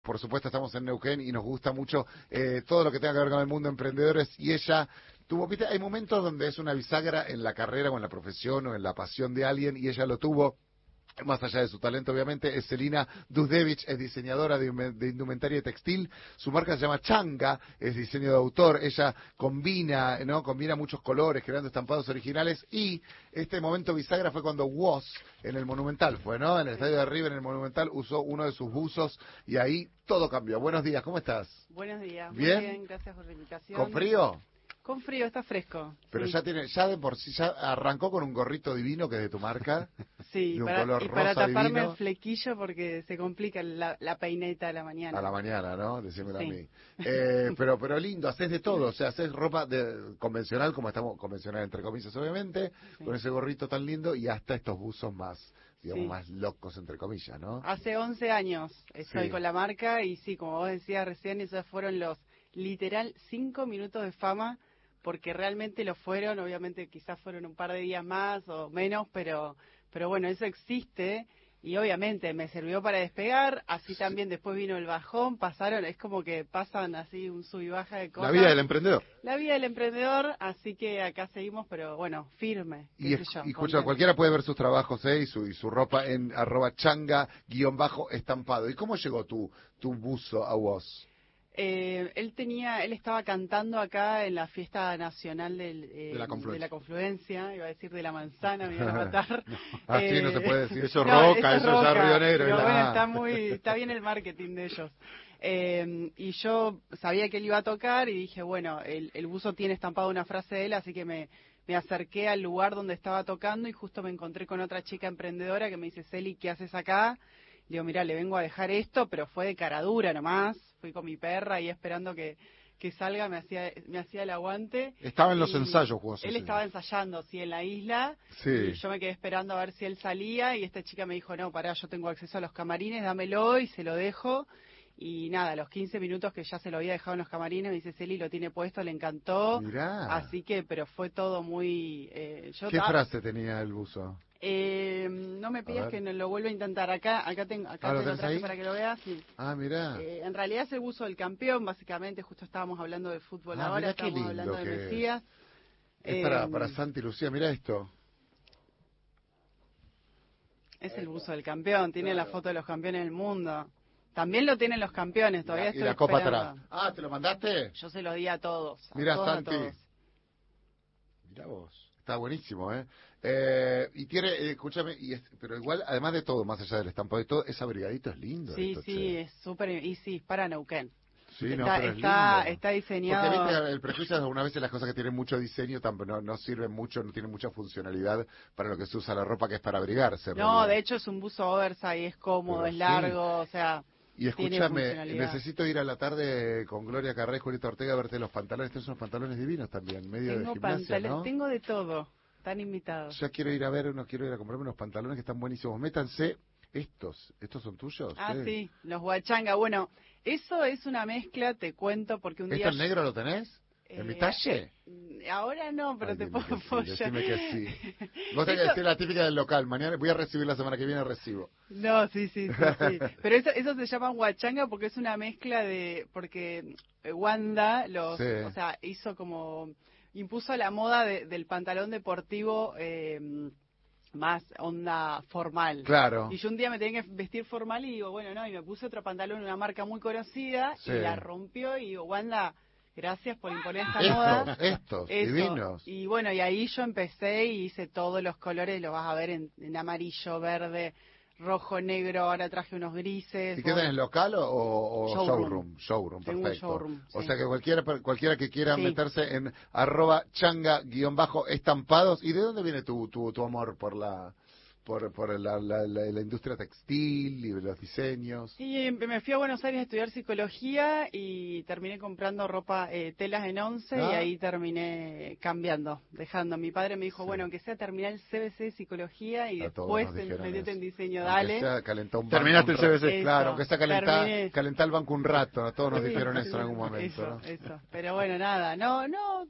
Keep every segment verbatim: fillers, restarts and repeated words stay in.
por supuesto estamos en Neuquén y nos gusta mucho eh, todo lo que tenga que ver con el mundo de emprendedores, y ella tuvo, viste, hay momentos donde es una bisagra en la carrera o en la profesión o en la pasión de alguien, y ella lo tuvo. Más allá de su talento, obviamente, es Celina Duzdevich, es diseñadora de, de indumentaria textil. Su marca se llama Changa, es diseño de autor. Ella combina, ¿no? Combina muchos colores, creando estampados originales. Y este momento bisagra fue cuando Woz, en el Monumental, fue, ¿no? En el estadio de River, en el Monumental, usó uno de sus buzos y ahí todo cambió. Buenos días, ¿cómo estás? Buenos días, ¿Bien? muy bien, gracias por la invitación. ¿Con frío? Con frío, está fresco. Pero sí. ya tiene, ya de por sí, ya arrancó con un gorrito divino que es de tu marca. Sí, de un para, color y para rosa taparme divino. el flequillo porque se complica la, la peineta a la mañana. A la mañana, ¿no? Decímelo sí. a mí. Eh, pero pero lindo, haces de todo, o sea, haces ropa de, convencional, como estamos, convencional entre comillas, obviamente, sí. Con ese gorrito tan lindo, y hasta estos buzos más, digamos, sí. Más locos, entre comillas, ¿no? Hace once años estoy sí. con la marca, y sí, como vos decías recién, esos fueron los, literal, cinco minutos de fama, porque realmente lo fueron, obviamente quizás fueron un par de días más o menos, pero pero bueno, eso existe, y obviamente me sirvió para despegar. Así también después vino el bajón, pasaron, es como que pasan así un sub y baja de cosas. La vida del emprendedor. La vida del emprendedor, así que acá seguimos, pero bueno, firme. Y, es, yo, y escucha, cualquiera puede ver sus trabajos eh, y, su, y su ropa en arroba changa guión bajo estampado. ¿Y cómo llegó tu, tu buzo a vos? Eh, él tenía, él estaba cantando acá en la fiesta nacional del, eh, de, la de la confluencia, iba a decir de la manzana, me iban a matar. no, así eh, no se puede decir, eso es no, roca, eso, eso roca, es ya Río Negro. Pero la... bueno, está muy, está bien el marketing de ellos. Eh, y yo sabía que él iba a tocar y dije, bueno, el, el buzo tiene estampado una frase de él, así que me, me acerqué al lugar donde estaba tocando y justo me encontré con otra chica emprendedora que me dice, Celi, ¿qué haces acá? Le digo, mira, le vengo a dejar esto, pero fue de cara dura nomás. Fui con mi perra y esperando que, que salga, me hacía me hacía el aguante. Estaba en los ensayos, José. Él sí. estaba ensayando, sí, en la isla. Sí. Y yo me quedé esperando a ver si él salía, y esta chica me dijo, no, pará, yo tengo acceso a los camarines, dámelo, y se lo dejo. Y nada, a los quince minutos que ya se lo había dejado en los camarines, me dice, Celi, lo tiene puesto, le encantó. Mirá. Así que, pero fue todo muy... Eh, yo ¿Qué frase tenía el buzo? Eh, no me pidas que no lo vuelva a intentar. Acá acá tengo acá ah, te ¿lo lo traje ahí? Para que lo veas. Sí. Ah, mirá. Eh, en realidad es el buzo del campeón, básicamente. Justo estábamos hablando de fútbol ah, ahora, estábamos hablando de que... Mesías. Es eh, para, para Santi Lucía, mira esto. Es el buzo del campeón, tiene claro. La foto de los campeones del mundo. También lo tienen los campeones, todavía y estoy la copa esperando. atrás. Ah, ¿te lo mandaste? Yo se lo di a todos. A mira, todos, Santi. a todos. Mira vos. Está buenísimo, ¿eh? eh y tiene, eh, escúchame, y es, pero igual, además de todo, más allá del estampado y todo, ese abrigadito es lindo. Sí, esto, sí, che. Es súper, y sí, para Neuquén. Sí, está, no, pero es está, lindo. está diseñado. Porque viste, el prejuicio es algunas veces las cosas que tienen mucho diseño no, no sirven mucho, no tienen mucha funcionalidad para lo que se usa la ropa, que es para abrigarse. No, realidad. De hecho es un buzo oversize, es cómodo, pero es largo, sí. O sea. Y escúchame, necesito ir a la tarde con Gloria Carré y Julieta Ortega a verte los pantalones. Tienes unos pantalones divinos también, medio tengo de gimnasia, ¿no? Tengo de todo, están invitados. Ya quiero ir a ver, unos, quiero ir a comprarme unos pantalones que están buenísimos. Métanse estos, ¿estos son tuyos? Ah, ¿eh? Sí, los guachanga. Bueno, eso es una mezcla, te cuento, porque un ¿Esto día... en negro lo tenés? ¿En eh, mi talle? Ahora no, pero Ay, te puedo que sí, apoyar. Decime que sí. Vos tenés que decir la típica del local. Mañana voy a recibir, la semana que viene recibo. No, sí, sí, sí. sí. Pero eso, eso se llama guachanga porque es una mezcla de... Porque Wanda los, sí. o sea, hizo como... Impuso la moda de, del pantalón deportivo... Eh, más onda formal. Claro. Y yo un día me tenía que vestir formal y digo, bueno, no, y me puse otro pantalón de una marca muy conocida sí. y la rompió y digo, Wanda, gracias por imponer esta estos, moda. Estos, Eso. divinos. Y bueno, y ahí yo empecé y hice todos los colores, lo vas a ver en, en amarillo, verde, rojo, negro, ahora traje unos grises. ¿Y qué tenés, local o, o showroom? Showroom, showroom perfecto. Showroom, sí. O sea que cualquiera cualquiera que quiera sí. meterse en arroba changa guión bajo estampados. ¿Y de dónde viene tu, tu, tu amor por la... por, por la, la, la, la industria textil y los diseños? Y me fui a Buenos Aires a estudiar psicología y terminé comprando ropa, eh, telas en Once, ¿Ah? y ahí terminé cambiando, dejando. Mi padre me dijo, sí. bueno, aunque sea terminar el C B C de psicología y a después metete en diseño, dale. Sea, un Terminaste el C B C. Eso, claro, aunque sea calentar, calentar el banco un rato, a todos nos sí, dijeron sí, eso en algún momento. Eso, ¿no? eso. Pero bueno, nada, no, no...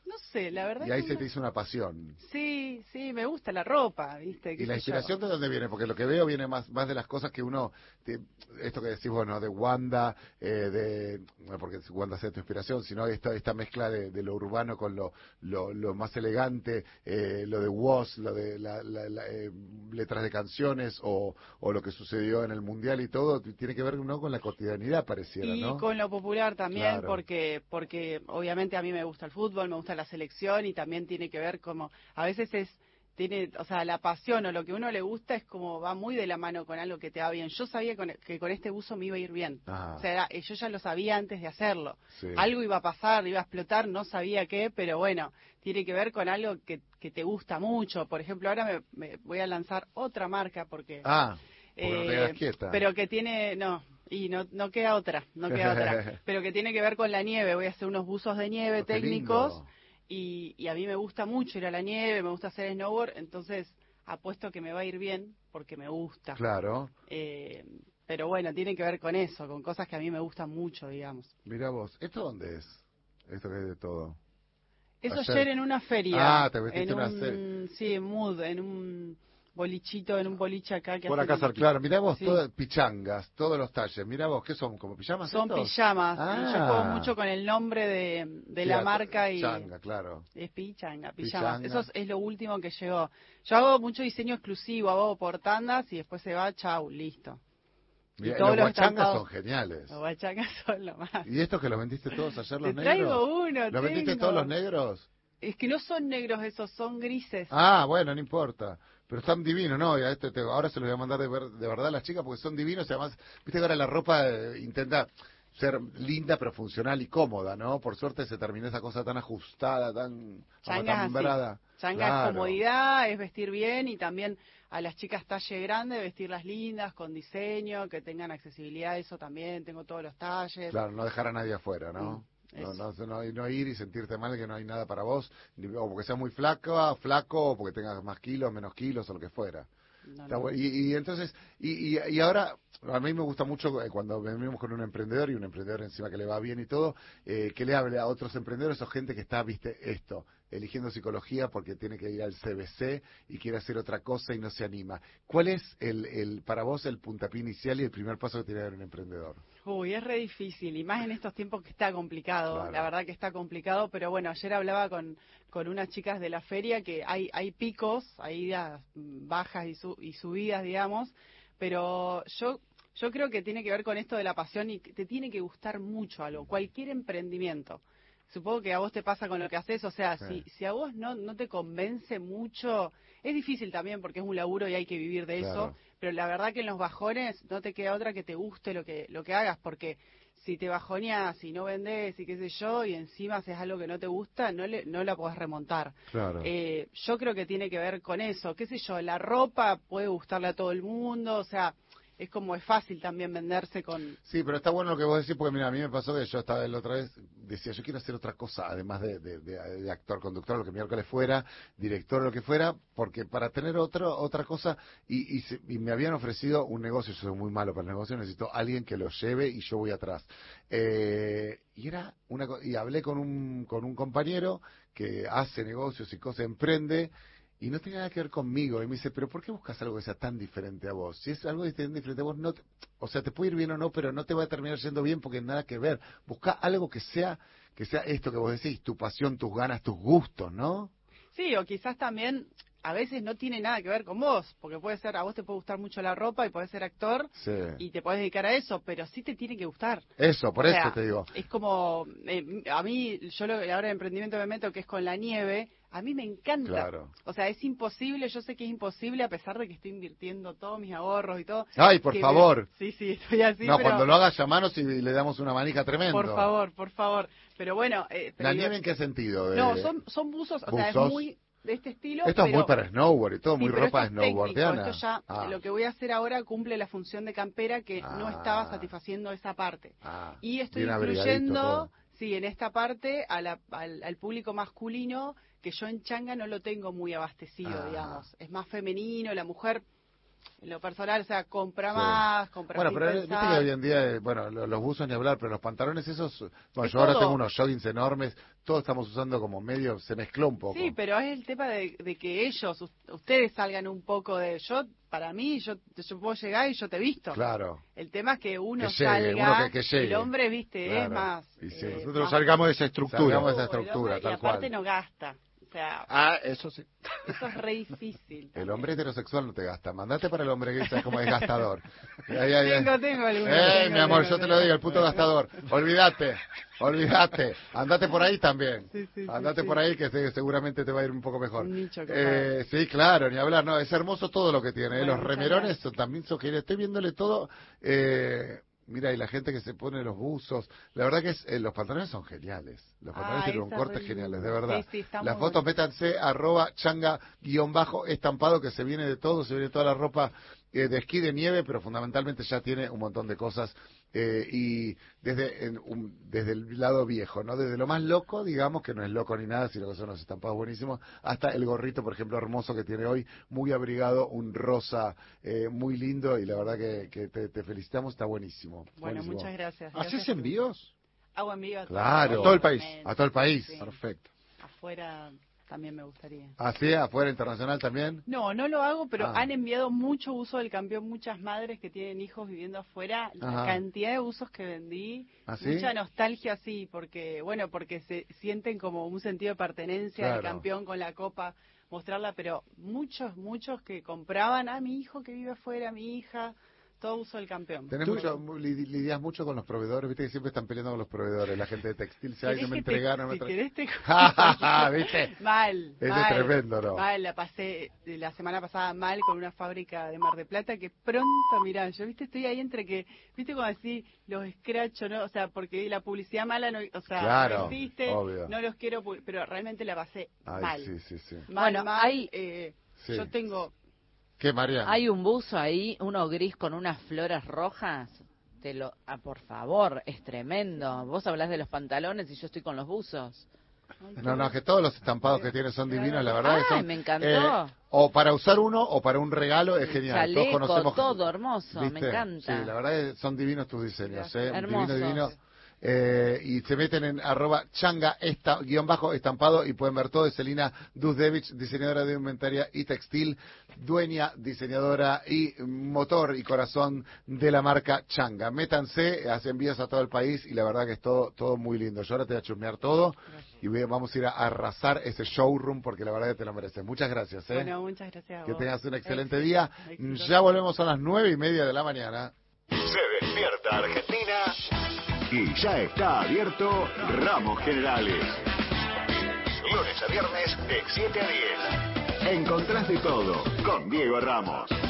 No sé, la verdad. Y ahí que se no... te hizo una pasión. Sí, sí, me gusta la ropa, ¿viste? ¿Y la inspiración yo? de dónde viene? Porque lo que veo viene más más de las cosas que uno, te, esto que decís, bueno, de Wanda, eh, de no porque Wanda sea tu inspiración, sino esta esta mezcla de, de lo urbano con lo lo, lo más elegante, eh, lo de Woz, lo de la, la, la, eh, letras de canciones o, o lo que sucedió en el Mundial y todo, tiene que ver, ¿no?, con la cotidianidad, pareciera, Y ¿no? con lo popular también, Claro. porque porque obviamente a mí me gusta el fútbol, me gusta la selección y también tiene que ver como, a veces es, tiene, o sea, la pasión o lo que a uno le gusta es como va muy de la mano con algo que te va bien. Yo sabía con- que con este buzo me iba a ir bien. Ah, O sea, era- yo ya lo sabía antes de hacerlo. sí. Algo iba a pasar, iba a explotar, no sabía qué, pero bueno, tiene que ver con algo que, que te gusta mucho. Por ejemplo, ahora me, me voy a lanzar otra marca porque... Ah, porque no te quedas Eh, quieta. pero que tiene, no, y no, no queda otra, no queda otra, pero que tiene que ver con la nieve. Voy a hacer unos buzos de nieve Oh, qué técnicos lindo. y, y a mí me gusta mucho ir a la nieve, me gusta hacer snowboard, entonces apuesto que me va a ir bien porque me gusta. Claro. Eh, pero bueno, tiene que ver con eso, con cosas que a mí me gustan mucho, digamos. Mira vos, ¿esto dónde es? Esto que hay de todo. Eso Ayer. ayer en una feria, Ah, te metiste en una serie. un, sí, en Mood, en un bolichito, en un boliche acá que Por acá, hacen, claro, mirá vos, sí. todas pichangas, todos los talles. Mirá vos, ¿qué son? ¿Como pijamas Son estos? pijamas y yo juego Ah, mucho con el nombre de, de sí, la a to- marca y changa, claro. es pichanga, pijamas. Eso Pichanga. es, es lo último que llegó. Yo hago mucho diseño exclusivo, hago por tandas y después se va, chau, listo. Y Mirá, todos los los guachangas estampados, son geniales. los guachangas son lo más. ¿Y estos que los vendiste todos ayer, los Te negros? traigo uno, ¿Los vendiste todos los tengo. negros? Es que no son negros esos, son grises. Ah, bueno, no importa. Pero están divinos, ¿no? Y a este te- ahora se los voy a mandar de, ver- de verdad a las chicas porque son divinos y además, viste que ahora la ropa eh, intenta ser linda pero funcional y cómoda, ¿no? Por suerte se terminó esa cosa tan ajustada, tan Changas así. amatambrada. Changa es Claro. comodidad, es vestir bien y también a las chicas talle grande, vestirlas lindas, con diseño, que tengan accesibilidad a eso también. Tengo todos los talles. Claro, no dejar a nadie afuera, ¿no? Mm, No, eso. no, no, no ir y sentirte mal que no hay nada para vos, ni- o porque seas muy flaca, flaco, o porque tengas más kilos, menos kilos, o lo que fuera. No, Está no. bu- y, y entonces, y, y, y ahora, a mí me gusta mucho eh, cuando venimos con un emprendedor y un emprendedor encima que le va bien y todo, eh, que le hable a otros emprendedores o gente que está, viste, esto, eligiendo psicología porque tiene que ir al C B C y quiere hacer otra cosa y no se anima. ¿Cuál es el, el para vos el puntapié inicial y el primer paso que tiene que dar un emprendedor? Uy, es re difícil, y más en estos tiempos que está complicado, Claro. la verdad que está complicado, pero bueno, ayer hablaba con, con unas chicas de la feria que hay, hay picos, hay idas bajas y, su, y subidas, digamos, pero yo, yo creo que tiene que ver con esto de la pasión y que te tiene que gustar mucho algo, cualquier emprendimiento. Supongo que a vos te pasa con lo que haces, o sea, Sí. si, si a vos no, no te convence mucho, es difícil también porque es un laburo y hay que vivir de Claro. eso, pero la verdad que en los bajones no te queda otra que te guste lo que lo que hagas, porque si te bajoneas y no vendés y qué sé yo, y encima haces algo que no te gusta, no le, no la podés remontar. Claro. Eh, yo creo que tiene que ver con eso, qué sé yo, la ropa puede gustarle a todo el mundo, o sea, es como es fácil también venderse con... Sí, pero está bueno lo que vos decís, porque mira, a mí me pasó que yo estaba la otra vez, decía, yo quiero hacer otra cosa, además de, de, de, de actor, conductor, lo que miércoles fuera, director, lo que fuera, porque para tener otro, otra cosa, y, y, se- y me habían ofrecido un negocio, yo soy muy malo para el negocio, necesito alguien que lo lleve y yo voy atrás. Eh, y era una co- y hablé con un, con un compañero que hace negocios y cosas, emprende, y no tiene nada que ver conmigo. Y me dice, pero ¿por qué buscas algo que sea tan diferente a vos? Si es algo diferente diferente a vos, no te- o sea, te puede ir bien o no, pero no te va a terminar yendo bien porque nada que ver. Busca algo que sea, que sea esto que vos decís, tu pasión, tus ganas, tus gustos, ¿no? Sí, o quizás también a veces no tiene nada que ver con vos, porque puede ser, a vos te puede gustar mucho la ropa y podés ser actor Sí. y te podés dedicar a eso, pero sí te tiene que gustar. Eso, por O eso sea, te digo. es como, eh, a mí, yo lo, ahora en emprendimiento me meto que es con la nieve, a mí me encanta. Claro. O sea, es imposible, yo sé que es imposible a pesar de que estoy invirtiendo todos mis ahorros y todo. Ay, por que me- favor. Sí, sí, estoy así, no, pero... cuando lo hagas llamanos y le damos una manija tremendo. Por favor, por favor. Pero bueno... Eh, pero ¿La digo- nieve en qué sentido? De- No, son, son buzos, o sea, es ¿Buzos? muy de este estilo, Esto es pero... muy para snowboard y todo, Sí, muy pero ropa esto es técnico, snowboardiana. esto ya, Ah, lo que voy a hacer ahora cumple la función de campera que no Ah. estaba satisfaciendo esa parte. ah, Y estoy bien abrigadito incluyendo, todo. sí, en esta parte a la- al, al público masculino, que yo en changa no lo tengo muy abastecido, Ah. digamos. Es más femenino, la mujer En lo personal, o sea, compra Sí. más, compra Bueno, sin pero viste pensar. que hoy en día, eh, bueno, lo- los buzos ni hablar, pero los pantalones esos, bueno, Es yo ahora todo. tengo unos joggings enormes, todos estamos usando como medio, se mezcló un poco. Sí, pero es el tema de, de que ellos, us- ustedes salgan un poco de... Yo, para mí, yo, yo puedo llegar y yo te he visto. Claro. El tema es que uno Que llegue, salga, uno que- que llegue. el hombre, viste, Claro. es más... Y sí. eh, Nosotros más- salgamos de esa estructura. Salgamos de esa Uh, el estructura, hombre- tal y aparte cual. no gasta. O sea, Ah, eso sí. eso es re difícil. El también. hombre heterosexual no te gasta. Mandate para el hombre gay, sabes cómo es gastador. Ahí, ahí, ahí. Tengo, tengo algunos. Eh, tengo, mi amor, tengo, yo te tengo. lo digo, el puto gastador. Olvídate, olvídate. Andate por ahí también. Sí, sí, sí, Andate sí. por ahí que se- seguramente te va a ir un poco mejor. Un nicho copado. Eh, sí, claro, ni hablar. No, es hermoso todo lo que tiene. ¿eh? Bueno, Los muchas remerones gracias. son- también son geniales. Estoy viéndole todo. Eh, mira, y la gente que se pone los buzos. La verdad que es, eh, los pantalones son geniales. Los pantalones Ah, tienen un esa corte re geniales, linda. de verdad. Sí, sí, está Las muy fotos bueno. métanse arroba changa guión bajo estampado, que se viene de todo, se viene toda la ropa eh, de esquí de nieve, pero fundamentalmente ya tiene un montón de cosas eh, y desde en un- desde el lado viejo, ¿no? Desde lo más loco, digamos, que no es loco ni nada, sino que son los estampados buenísimos, hasta el gorrito, por ejemplo, hermoso que tiene hoy, muy abrigado, un rosa eh, muy lindo, y la verdad que, que te, te felicitamos, está buenísimo. Bueno, buenísimo. muchas gracias. ¿Haces Gracias. envíos? Hago envío a Claro. A todo el país. A todo el país. Sí. Perfecto. Afuera también me gustaría. ¿Así, afuera, internacional también? No, no lo hago, pero Ah. han enviado mucho uso del campeón muchas madres que tienen hijos viviendo afuera. La Ajá. cantidad de usos que vendí, ¿Ah, sí? mucha nostalgia, sí, porque, bueno, porque se sienten como un sentido de pertenencia Claro. al campeón con la copa, mostrarla, pero muchos, muchos que compraban, ah, mi hijo que vive afuera, mi hija, todo uso del campeón. Tenés Tú- mucho, li- lidias mucho con los proveedores, viste que siempre están peleando con los proveedores, la gente de textil, si ¿Querés no me que te- entregaron, no si me tra- querés te- ¿viste? Mal, Ese es mal, tremendo, ¿no? mal, la pasé eh, la semana pasada mal con una fábrica de Mar de Plata que pronto, mirá, yo viste, estoy ahí entre que, viste como decir, los escracho, ¿no? O sea, porque la publicidad mala, no, o sea, Claro, no existe, obvio. no los quiero, pu- pero realmente la pasé Ay, mal. sí, sí, sí. Mal, Bueno, mal, hay- eh, Sí. yo tengo, ¿Qué, Mariana? Hay un buzo ahí, uno gris con unas flores rojas. Te lo, ah, por favor, es tremendo. Vos hablás de los pantalones y yo estoy con los buzos. No, no, que todos los estampados que tiene son divinos, la verdad. que Ay, son, me encantó. eh, o para usar uno o para un regalo es genial. Chaleco, Todos conocemos. todo hermoso, me ¿Viste? encanta. Sí, la verdad es que son divinos tus diseños, ¿eh? Hermosos. Divino, divino. Eh, y se meten en arroba changa esta, guión bajo estampado y pueden ver todo de Celina Duzdevich, diseñadora de indumentaria y textil, dueña, diseñadora y motor y corazón de la marca Changa. Métanse, hace envíos a todo el país y la verdad que es todo, todo muy lindo. Yo ahora te voy a chusmear todo y voy- vamos a ir a arrasar ese showroom porque la verdad que te lo mereces. Muchas gracias, ¿eh? bueno, muchas gracias a Que vos. tengas un excelente Éxito, día. éxito. Ya volvemos a las nueve y media de la mañana. Se despierta Argentina y ya está abierto Ramos Generales. Lunes a viernes de siete a diez. Encontrás de todo con Diego Ramos.